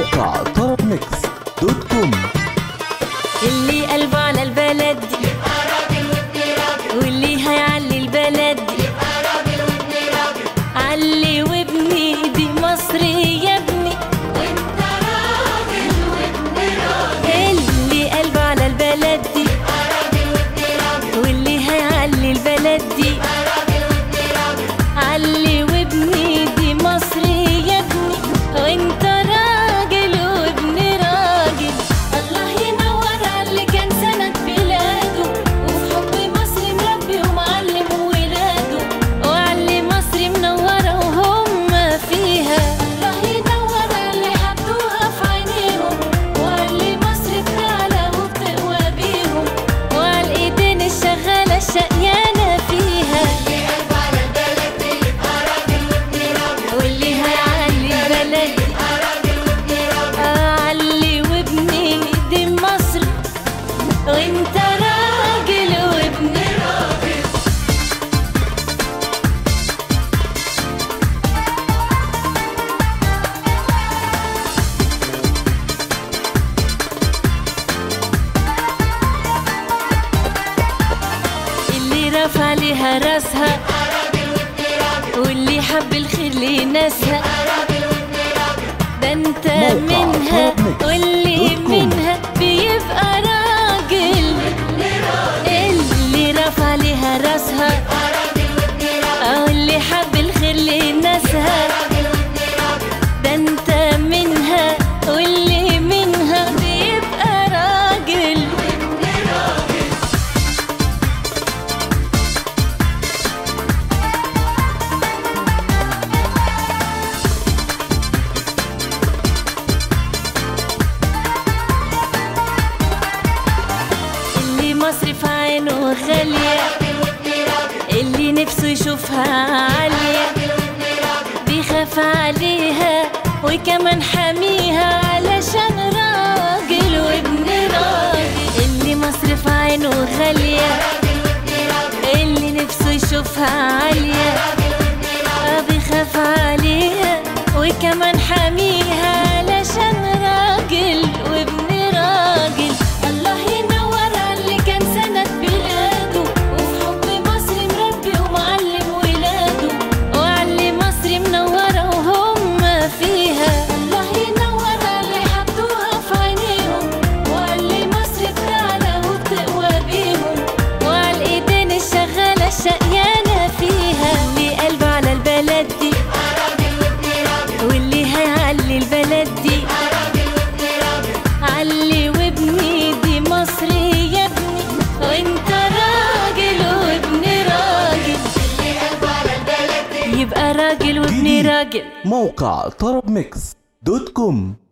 موقع طرب ميكس دوت كوم. اللي قلبه على البلد دي يبقى راجل وابن راجل، واللي هيعلي البلد دي يبقى راجل وابن راجل، علي وابني دي مصر يا ابني. وانت راجل وابن راجل، اللي قلبه على البلد دي يبقى راجل وابن راجل، واللي هيعلي البلد دي يبقى راجل وابن راجل، علي وابني دي مصر يا ابني. وانت راجل وابن راجل. الله ينور على اللي كان سند بلاده، وفي حب مصر مربي ومعلم ولاده، وعلي مصر منوره وهم فيها. الله ينور على اللي حطوها في عينيهم، وعلي مصر بتعلى وبتقوى بيهم، وعلى الايدين الشغاله الشقيانه فيها. اللي قلبه على البلد دي يبقى راجل وابن راجل، واللي هيعلي البلد دي يبقى راجل وابن راجل، علي وابني دي مصر، وانت راجل وابن راجل. اللي رفع ليها راسها يبقى راجل وابن راجل، واللي حب الخير لناسها، يبقى راجل وابن راجل، ده انت موقع منها طرب ميكس واللي دوت كوم. منها بيبقى راجل. اللي رفع ليها راسها يبقى راجل وابن راجل، واللي حب الخير لناسها، راجل وابن راجل، ده انت منها واللي منها بيبقى راجل. اللي مصر في عينه غالية، راجل وابن راجل، اللي نفسه يشوفها عالية، راجل وابن راجل، بيخاف عليها وكمان حاميها علشان راجل وابن راجل. اللي مصر في عينه غالية، راجل وابن راجل، اللي نفسه يشوفها عالية، راجل وابن راجل، بيخاف عليها وكمان حاميها علشان راجل وابن راجل. الله ينور على اللي كان سند بلاده، وفي حب مصر مربي ومعلم ولاده، وعلي مصر منوره وهم فيها. الله ينور على اللي حطوها في عينيهم، وعلي مصر بتعلى وبتقوى بيهم، وعلى الايدين الشغاله الشقيانه فيها. اللي قلبه على البلد دي يبقى راجل وابن راجل، واللي هيعلي البلد دي يبقى راجل وابن راجل، علي وابني دي مصر يا ابني. وانت راجل وابن راجل. اللي قلبه على البلد دي يبقى راجل وابن جديد. راجل. موقع طرب ميكس دوت كوم.